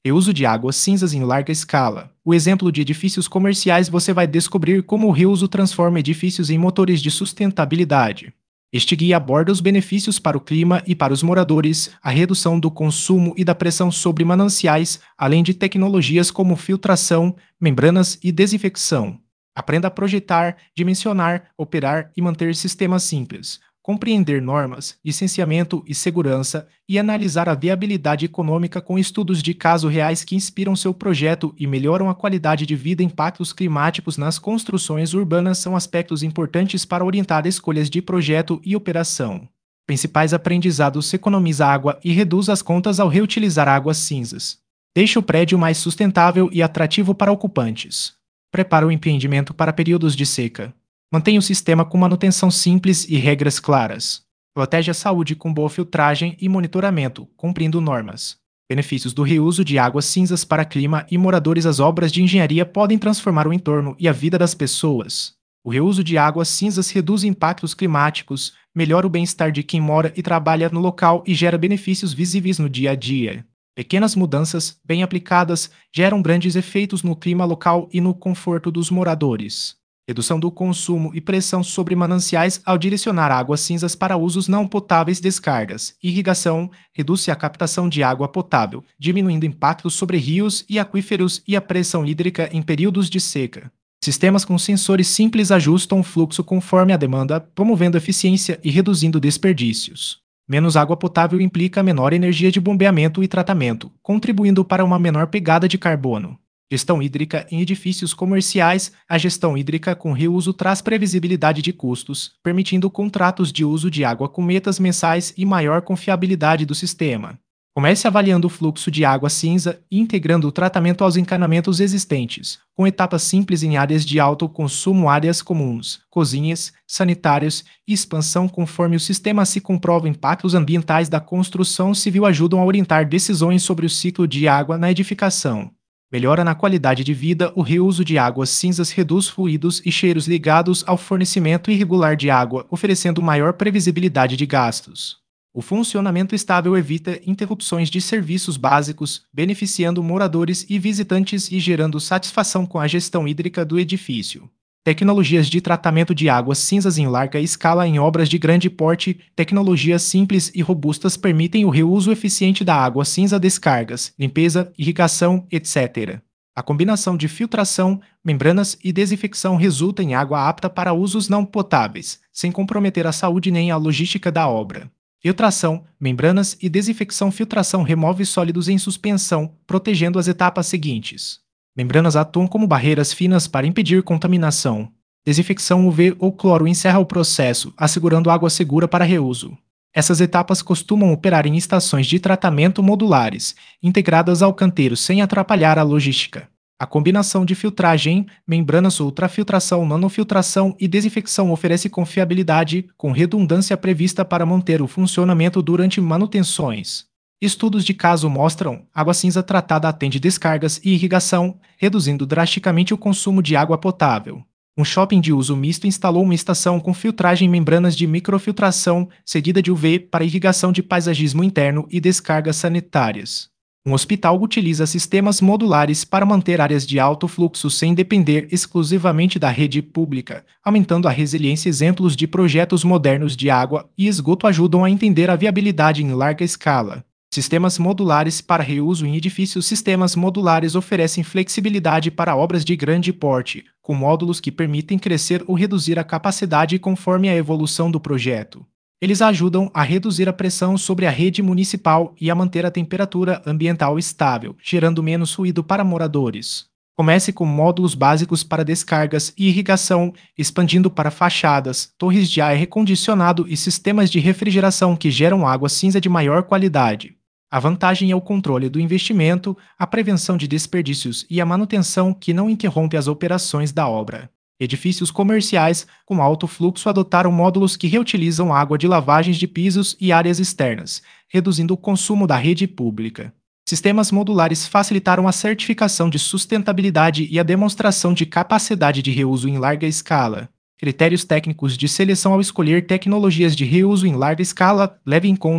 Reuso de águas cinzas em larga escala. O exemplo de edifícios comerciais você vai descobrir como o reuso transforma edifícios em motores de sustentabilidade. Este guia aborda os benefícios para o clima e para os moradores, a redução do consumo e da pressão sobre mananciais, além de tecnologias como filtração, membranas e desinfecção. Aprenda a projetar, dimensionar, operar e manter sistemas simples, compreender normas, licenciamento e segurança e analisar a viabilidade econômica com estudos de caso reais que inspiram seu projeto e melhoram a qualidade de vida. Impactos climáticos nas construções urbanas são aspectos importantes para orientar escolhas de projeto e operação. Principais aprendizados: economiza água e reduz as contas ao reutilizar águas cinzas. Deixa o prédio mais sustentável e atrativo para ocupantes. Prepara o empreendimento para períodos de seca. Mantenha o sistema com manutenção simples e regras claras. Protege a saúde com boa filtragem e monitoramento, cumprindo normas. Benefícios do reuso de águas cinzas para clima e moradores: as obras de engenharia podem transformar o entorno e a vida das pessoas. O reuso de águas cinzas reduz impactos climáticos, melhora o bem-estar de quem mora e trabalha no local e gera benefícios visíveis no dia a dia. Pequenas mudanças, bem aplicadas, geram grandes efeitos no clima local e no conforto dos moradores. Redução do consumo e pressão sobre mananciais ao direcionar águas cinzas para usos não potáveis. Descargas. Irrigação reduz a captação de água potável, diminuindo impactos sobre rios e aquíferos e a pressão hídrica em períodos de seca. Sistemas com sensores simples ajustam o fluxo conforme a demanda, promovendo eficiência e reduzindo desperdícios. Menos água potável implica menor energia de bombeamento e tratamento, contribuindo para uma menor pegada de carbono. Gestão hídrica em edifícios comerciais. A gestão hídrica com reuso traz previsibilidade de custos, permitindo contratos de uso de água com metas mensais e maior confiabilidade do sistema. Comece avaliando o fluxo de água cinza e integrando o tratamento aos encanamentos existentes, com etapas simples em áreas de alto consumo, áreas comuns, cozinhas, sanitários e expansão. Conforme o sistema se comprova, impactos ambientais da construção civil ajudam a orientar decisões sobre o ciclo de água na edificação. Melhora na qualidade de vida. O reuso de águas cinzas reduz fluidos e cheiros ligados ao fornecimento irregular de água, oferecendo maior previsibilidade de gastos. O funcionamento estável evita interrupções de serviços básicos, beneficiando moradores e visitantes e gerando satisfação com a gestão hídrica do edifício. Tecnologias de tratamento de águas cinzas em larga escala em obras de grande porte. Tecnologias simples e robustas permitem o reuso eficiente da água cinza. Descargas, limpeza, irrigação, etc. A combinação de filtração, membranas e desinfecção resulta em água apta para usos não potáveis, sem comprometer a saúde nem a logística da obra. Filtração, membranas e desinfecção. Filtração remove sólidos em suspensão, protegendo as etapas seguintes. Membranas atuam como barreiras finas para impedir contaminação. Desinfecção UV ou cloro encerra o processo, assegurando água segura para reuso. Essas etapas costumam operar em estações de tratamento modulares, integradas ao canteiro sem atrapalhar a logística. A combinação de filtragem, membranas, ultrafiltração, nanofiltração e desinfecção oferece confiabilidade, com redundância prevista para manter o funcionamento durante manutenções. Estudos de caso mostram: água cinza tratada atende descargas e irrigação, reduzindo drasticamente o consumo de água potável. Um shopping de uso misto instalou uma estação com filtragem e membranas de microfiltração, seguida de UV, para irrigação de paisagismo interno e descargas sanitárias. Um hospital utiliza sistemas modulares para manter áreas de alto fluxo sem depender exclusivamente da rede pública, aumentando a resiliência. Exemplos de projetos modernos de água e esgoto ajudam a entender a viabilidade em larga escala. Sistemas modulares para reuso em edifícios. Sistemas modulares oferecem flexibilidade para obras de grande porte, com módulos que permitem crescer ou reduzir a capacidade conforme a evolução do projeto. Eles ajudam a reduzir a pressão sobre a rede municipal e a manter a temperatura ambiental estável, gerando menos ruído para moradores. Comece com módulos básicos para descargas e irrigação, expandindo para fachadas, torres de ar recondicionado e sistemas de refrigeração que geram água cinza de maior qualidade. A vantagem é o controle do investimento, a prevenção de desperdícios e a manutenção que não interrompe as operações da obra. Edifícios comerciais com alto fluxo adotaram módulos que reutilizam água de lavagens de pisos e áreas externas, reduzindo o consumo da rede pública. Sistemas modulares facilitaram a certificação de sustentabilidade e a demonstração de capacidade de reuso em larga escala. Critérios técnicos de seleção: ao escolher tecnologias de reuso em larga escala, leve em conta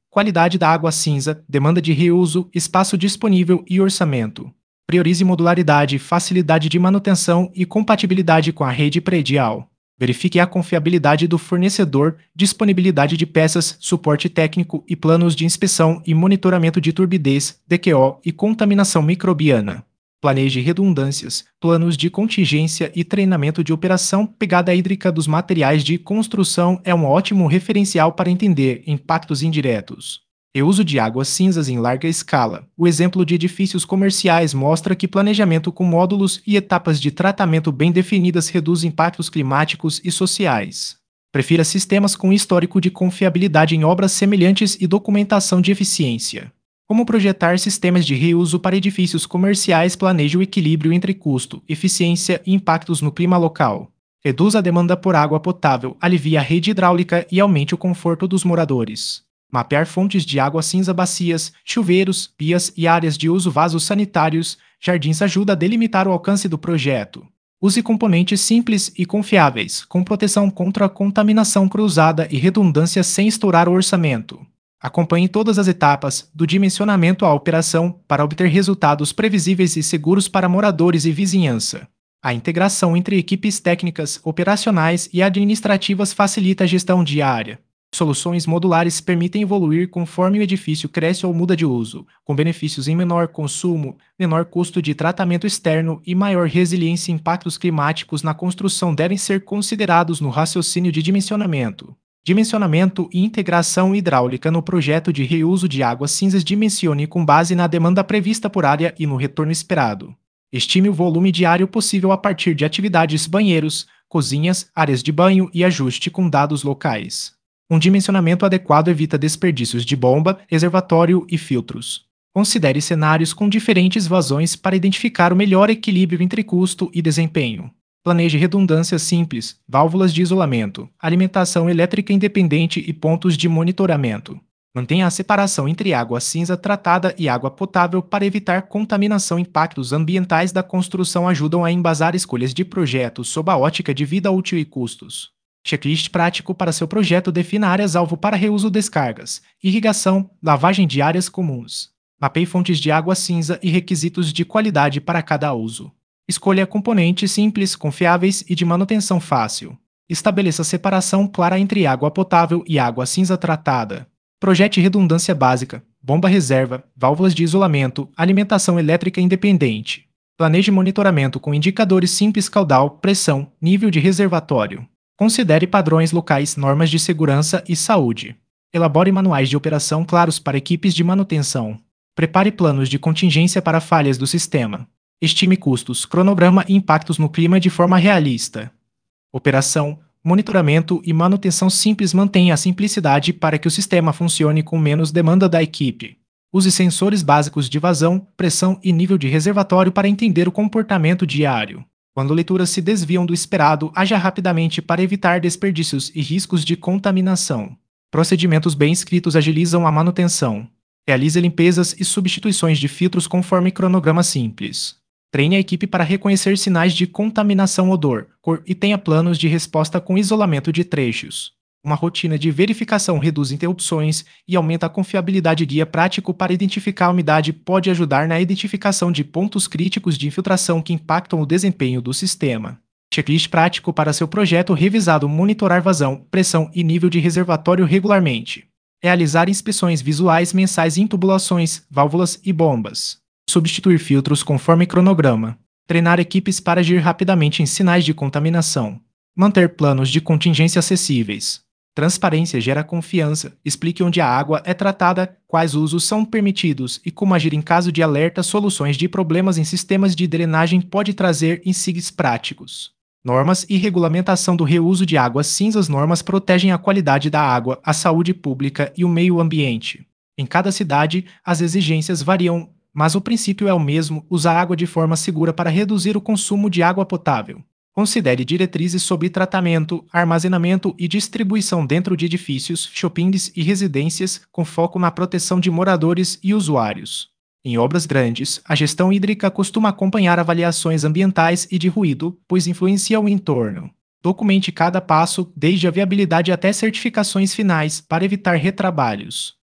qualidade da água cinza, demanda de reuso, espaço disponível e orçamento. Priorize modularidade, facilidade de manutenção e compatibilidade com a rede predial. Verifique a confiabilidade do fornecedor, disponibilidade de peças, suporte técnico e planos de inspeção e monitoramento de turbidez, DQO e contaminação microbiana. Planeje redundâncias, planos de contingência e treinamento de operação. Pegada hídrica dos materiais de construção é um ótimo referencial para entender impactos indiretos. Reuso de águas cinzas em larga escala. O exemplo de edifícios comerciais mostra que planejamento com módulos e etapas de tratamento bem definidas reduz impactos climáticos e sociais. Prefira sistemas com histórico de confiabilidade em obras semelhantes e documentação de eficiência. Como projetar sistemas de reuso para edifícios comerciais? Planeje o equilíbrio entre custo, eficiência e impactos no clima local. Reduz a demanda por água potável, alivie a rede hidráulica e aumente o conforto dos moradores. Mapear fontes de água cinza, bacias, chuveiros, pias e áreas de uso, vasos sanitários, jardins ajuda a delimitar o alcance do projeto. Use componentes simples e confiáveis, com proteção contra a contaminação cruzada e redundância sem estourar o orçamento. Acompanhe todas as etapas, do dimensionamento à operação, para obter resultados previsíveis e seguros para moradores e vizinhança. A integração entre equipes técnicas, operacionais e administrativas facilita a gestão diária. Soluções modulares permitem evoluir conforme o edifício cresce ou muda de uso, com benefícios em menor consumo, menor custo de tratamento externo e maior resiliência. Impactos climáticos na construção devem ser considerados no raciocínio de dimensionamento. Dimensionamento e integração hidráulica no projeto de reuso de águas cinzas. Dimensione com base na demanda prevista por área e no retorno esperado. Estime o volume diário possível a partir de atividades banheiros, cozinhas, áreas de banho e ajuste com dados locais. Um dimensionamento adequado evita desperdícios de bomba, reservatório e filtros. Considere cenários com diferentes vazões para identificar o melhor equilíbrio entre custo e desempenho. Planeje redundâncias simples, válvulas de isolamento, alimentação elétrica independente e pontos de monitoramento. Mantenha a separação entre água cinza tratada e água potável para evitar contaminação. Impactos ambientais da construção ajudam a embasar escolhas de projetos sob a ótica de vida útil e custos. Checklist prático para seu projeto. Defina áreas-alvo para reuso, descargas, irrigação, lavagem de áreas comuns. Mapeie fontes de água cinza e requisitos de qualidade para cada uso. Escolha componentes simples, confiáveis e de manutenção fácil. Estabeleça separação clara entre água potável e água cinza tratada. Projete redundância básica, bomba reserva, válvulas de isolamento, alimentação elétrica independente. Planeje monitoramento com indicadores simples: caudal, pressão, nível de reservatório. Considere padrões locais, normas de segurança e saúde. Elabore manuais de operação claros para equipes de manutenção. Prepare planos de contingência para falhas do sistema. Estime custos, cronograma e impactos no clima de forma realista. Operação, monitoramento e manutenção simples. Mantenha a simplicidade para que o sistema funcione com menos demanda da equipe. Use sensores básicos de vazão, pressão e nível de reservatório para entender o comportamento diário. Quando leituras se desviam do esperado, haja rapidamente para evitar desperdícios e riscos de contaminação. Procedimentos bem escritos agilizam a manutenção. Realize limpezas e substituições de filtros conforme cronograma simples. Treine a equipe para reconhecer sinais de contaminação, odor, cor e tenha planos de resposta com isolamento de trechos. Uma rotina de verificação reduz interrupções e aumenta a confiabilidade. Guia prático para identificar a umidade pode ajudar na identificação de pontos críticos de infiltração que impactam o desempenho do sistema. Checklist prático para seu projeto revisado: monitorar vazão, pressão e nível de reservatório regularmente. Realizar inspeções visuais mensais em tubulações, válvulas e bombas. Substituir filtros conforme cronograma. Treinar equipes para agir rapidamente em sinais de contaminação. Manter planos de contingência acessíveis. Transparência gera confiança. Explique onde a água é tratada, quais usos são permitidos e como agir em caso de alerta. Soluções de problemas em sistemas de drenagem pode trazer insights práticos. Normas e regulamentação do reuso de águas cinzas. Normas protegem a qualidade da água, a saúde pública e o meio ambiente. Em cada cidade, as exigências variam, mas o princípio é o mesmo: usar água de forma segura para reduzir o consumo de água potável. Considere diretrizes sobre tratamento, armazenamento e distribuição dentro de edifícios, shoppings e residências, com foco na proteção de moradores e usuários. Em obras grandes, a gestão hídrica costuma acompanhar avaliações ambientais e de ruído, pois influencia o entorno. Documente cada passo, desde a viabilidade até certificações finais, para evitar retrabalhos.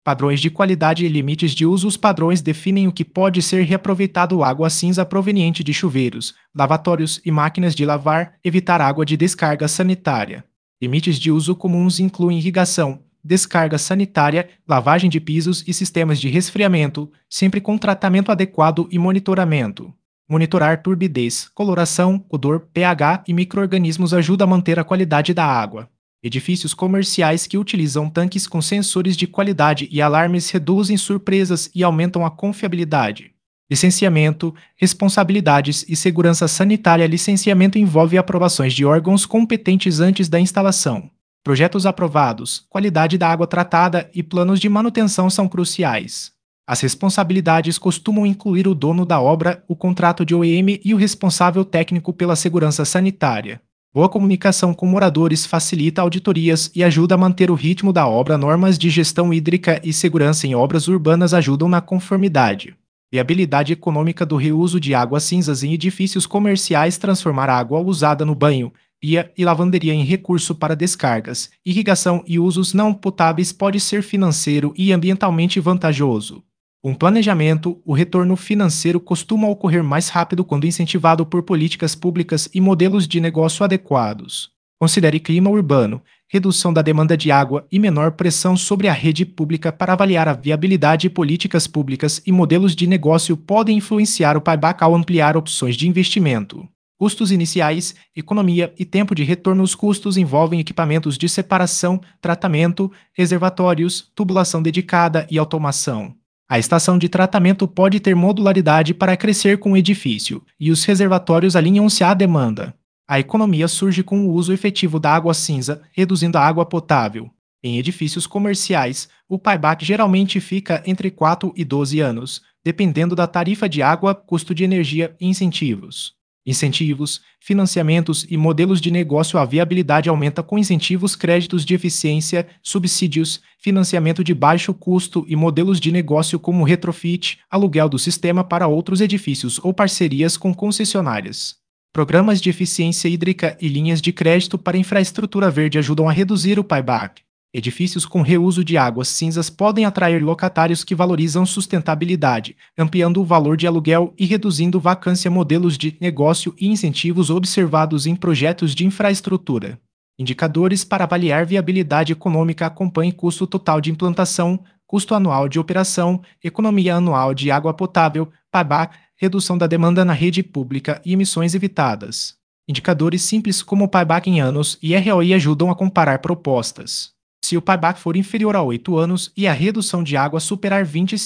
Padrões de qualidade e limites de uso. Os padrões definem o que pode ser reaproveitado: água cinza proveniente de chuveiros, lavatórios e máquinas de lavar, evitar água de descarga sanitária. Limites de uso comuns incluem irrigação, descarga sanitária, lavagem de pisos e sistemas de resfriamento, sempre com tratamento adequado e monitoramento. Monitorar turbidez, coloração, odor, pH e micro-organismos ajuda a manter a qualidade da água. Edifícios comerciais que utilizam tanques com sensores de qualidade e alarmes reduzem surpresas e aumentam a confiabilidade. Licenciamento, responsabilidades e segurança sanitária. Licenciamento envolve aprovações de órgãos competentes antes da instalação. Projetos aprovados, qualidade da água tratada e planos de manutenção são cruciais. As responsabilidades costumam incluir o dono da obra, o contrato de OEM e o responsável técnico pela segurança sanitária. Boa comunicação com moradores facilita auditorias e ajuda a manter o ritmo da obra. Normas de gestão hídrica e segurança em obras urbanas ajudam na conformidade. Viabilidade econômica do reuso de águas cinzas em edifícios comerciais. Transformar a água usada no banho, pia e lavanderia em recurso para descargas, irrigação e usos não potáveis pode ser financeiro e ambientalmente vantajoso. Com planejamento, o retorno financeiro costuma ocorrer mais rápido quando incentivado por políticas públicas e modelos de negócio adequados. Considere clima urbano, redução da demanda de água e menor pressão sobre a rede pública para avaliar a viabilidade. Políticas públicas e modelos de negócio podem influenciar o payback ao ampliar opções de investimento. Custos iniciais, economia e tempo de retorno. Os custos envolvem equipamentos de separação, tratamento, reservatórios, tubulação dedicada e automação. A estação de tratamento pode ter modularidade para crescer com o edifício, e os reservatórios alinham-se à demanda. A economia surge com o uso efetivo da água cinza, reduzindo a água potável. Em edifícios comerciais, o payback geralmente fica entre 4 e 12 anos, dependendo da tarifa de água, custo de energia e incentivos. Incentivos, financiamentos e modelos de negócio. A viabilidade aumenta com incentivos, créditos de eficiência, subsídios, financiamento de baixo custo e modelos de negócio como retrofit, aluguel do sistema para outros edifícios ou parcerias com concessionárias. Programas de eficiência hídrica e linhas de crédito para infraestrutura verde ajudam a reduzir o payback. Edifícios com reuso de águas cinzas podem atrair locatários que valorizam sustentabilidade, ampliando o valor de aluguel e reduzindo vacância. Modelos de negócio e incentivos observados em projetos de infraestrutura. Indicadores para avaliar viabilidade econômica. Acompanhe custo total de implantação, custo anual de operação, economia anual de água potável, payback, redução da demanda na rede pública e emissões evitadas. Indicadores simples como o payback em anos e ROI ajudam a comparar propostas. Se o payback for inferior a 8 anos e a redução de água superar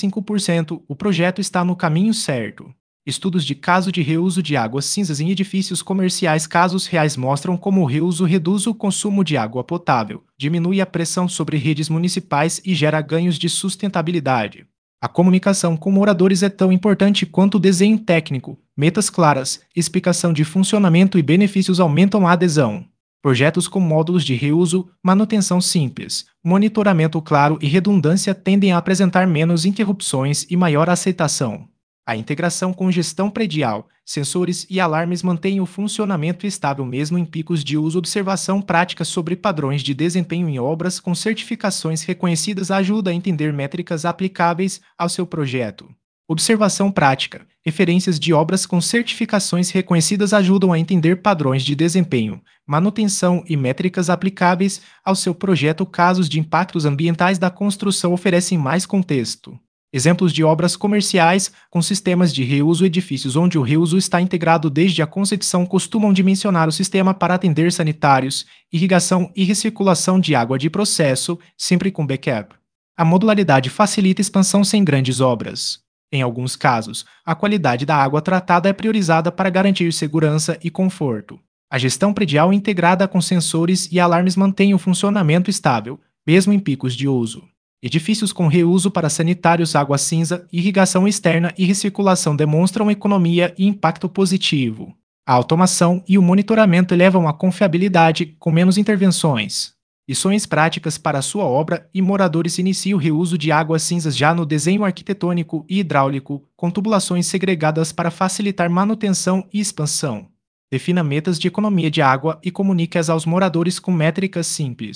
25%, o projeto está no caminho certo. Estudos de caso de reuso de águas cinzas em edifícios comerciais. Casos reais mostram como o reuso reduz o consumo de água potável, diminui a pressão sobre redes municipais e gera ganhos de sustentabilidade. A comunicação com moradores é tão importante quanto o desenho técnico. Metas claras, explicação de funcionamento e benefícios aumentam a adesão. Projetos com módulos de reuso, manutenção simples, monitoramento claro e redundância tendem a apresentar menos interrupções e maior aceitação. A integração com gestão predial, sensores e alarmes mantém o funcionamento estável mesmo em picos de uso. Observação prática sobre padrões de desempenho em obras com certificações reconhecidas ajuda a entender métricas aplicáveis ao seu projeto. Observação prática. Referências de obras com certificações reconhecidas ajudam a entender padrões de desempenho, manutenção e métricas aplicáveis ao seu projeto. Casos de impactos ambientais da construção oferecem mais contexto. Exemplos de obras comerciais com sistemas de reuso. Edifícios onde o reuso está integrado desde a concepção costumam dimensionar o sistema para atender sanitários, irrigação e recirculação de água de processo, sempre com backup. A modularidade facilita expansão sem grandes obras. Em alguns casos, a qualidade da água tratada é priorizada para garantir segurança e conforto. A gestão predial integrada com sensores e alarmes mantém o funcionamento estável, mesmo em picos de uso. Edifícios com reuso para sanitários, água cinza, irrigação externa e recirculação demonstram economia e impacto positivo. A automação e o monitoramento elevam a confiabilidade com menos intervenções. Lições práticas para a sua obra e moradores. Inicie o reuso de águas cinzas já no desenho arquitetônico e hidráulico, com tubulações segregadas para facilitar manutenção e expansão. Defina metas de economia de água e comunique-as aos moradores com métricas simples.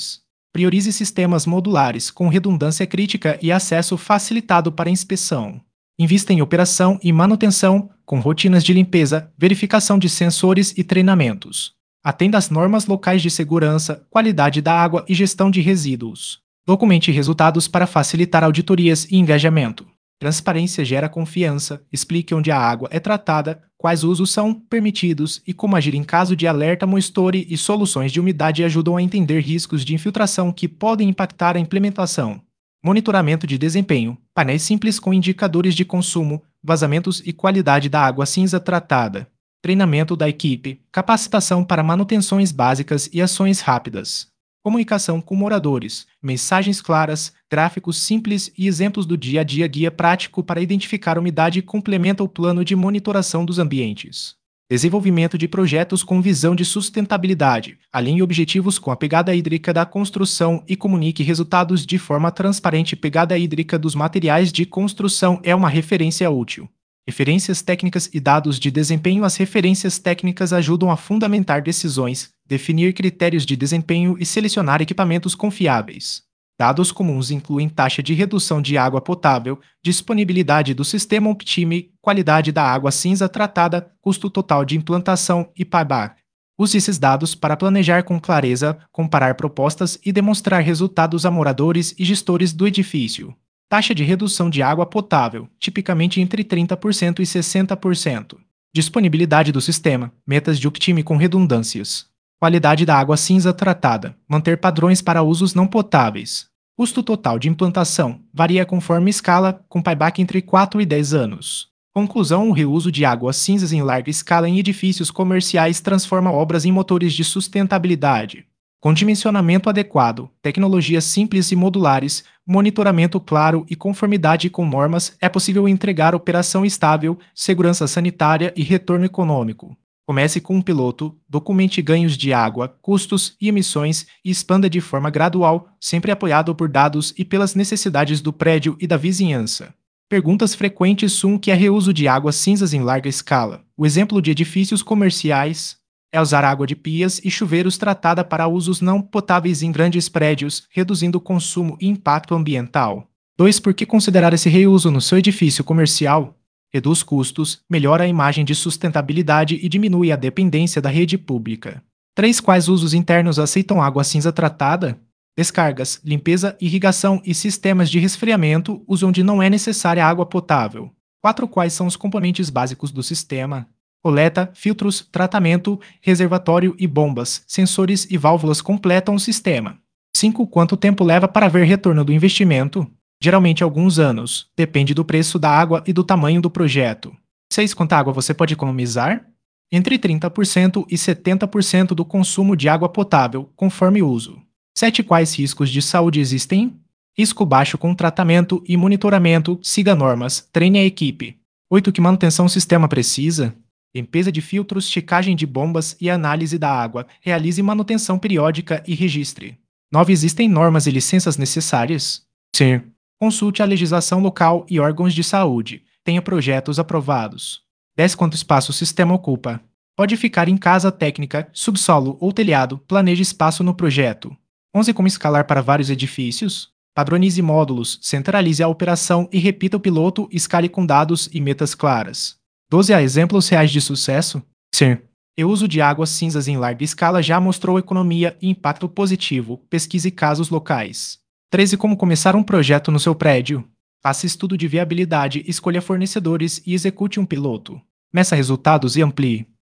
Priorize sistemas modulares com redundância crítica e acesso facilitado para inspeção. Invista em operação e manutenção, com rotinas de limpeza, verificação de sensores e treinamentos. Atenda às normas locais de segurança, qualidade da água e gestão de resíduos. Documente resultados para facilitar auditorias e engajamento. Transparência gera confiança, explique onde a água é tratada, quais usos são permitidos e como agir em caso de alerta. Moisture e soluções de umidade ajudam a entender riscos de infiltração que podem impactar a implementação. Monitoramento de desempenho, painéis simples com indicadores de consumo, vazamentos e qualidade da água cinza tratada. Treinamento da equipe, capacitação para manutenções básicas e ações rápidas. Comunicação com moradores, mensagens claras, gráficos simples e exemplos do dia a dia. Guia prático para identificar umidade complementa o plano de monitoração dos ambientes. Desenvolvimento de projetos com visão de sustentabilidade. Alinhe objetivos com a pegada hídrica da construção e comunique resultados de forma transparente. Pegada hídrica dos materiais de construção é uma referência útil. Referências técnicas e dados de desempenho. As referências técnicas ajudam a fundamentar decisões, definir critérios de desempenho e selecionar equipamentos confiáveis. Dados comuns incluem taxa de redução de água potável, disponibilidade do sistema Optime, qualidade da água cinza tratada, custo total de implantação e payback. Use esses dados para planejar com clareza, comparar propostas e demonstrar resultados a moradores e gestores do edifício. Taxa de redução de água potável, tipicamente entre 30% e 60%. Disponibilidade do sistema, metas de Optime com redundâncias. Qualidade da água cinza tratada, manter padrões para usos não potáveis. Custo total de implantação, varia conforme escala, com payback entre 4 e 10 anos. Conclusão: o reuso de águas cinzas em larga escala em edifícios comerciais transforma obras em motores de sustentabilidade. Com dimensionamento adequado, tecnologias simples e modulares, monitoramento claro e conformidade com normas, é possível entregar operação estável, segurança sanitária e retorno econômico. Comece com um piloto, documente ganhos de água, custos e emissões e expanda de forma gradual, sempre apoiado por dados e pelas necessidades do prédio e da vizinhança. Perguntas frequentes: o que é reuso de águas cinzas em larga escala? O exemplo de edifícios comerciais é usar água de pias e chuveiros tratada para usos não potáveis em grandes prédios, reduzindo o consumo e impacto ambiental. 2. Por que considerar esse reuso no seu edifício comercial? Reduz custos, melhora a imagem de sustentabilidade e diminui a dependência da rede pública. 3. Quais usos internos aceitam água cinza tratada? Descargas, limpeza, irrigação e sistemas de resfriamento, uso onde não é necessária água potável. 4. Quais são os componentes básicos do sistema? Coleta, filtros, tratamento, reservatório e bombas, sensores e válvulas completam o sistema. 5. Quanto tempo leva para ver retorno do investimento? Geralmente alguns anos, depende do preço da água e do tamanho do projeto. 6. Quanta água você pode economizar? Entre 30% e 70% do consumo de água potável, conforme uso. 7. Quais riscos de saúde existem? Risco baixo com tratamento e monitoramento, siga normas, treine a equipe. 8. Que manutenção o sistema precisa? Limpeza de filtros, checagem de bombas e análise da água. Realize manutenção periódica e registre. 9. Existem normas e licenças necessárias? Sim. Consulte a legislação local e órgãos de saúde. Tenha projetos aprovados. 10. Quanto espaço o sistema ocupa? Pode ficar em casa técnica, subsolo ou telhado. Planeje espaço no projeto. 11. Como escalar para vários edifícios? Padronize módulos, centralize a operação e repita o piloto. Escale com dados e metas claras. 12. Há exemplos reais de sucesso? Sim. O uso de águas cinzas em larga escala já mostrou economia e impacto positivo. Pesquise casos locais. 13. Como começar um projeto no seu prédio? Faça estudo de viabilidade, escolha fornecedores e execute um piloto. Meça resultados e amplie.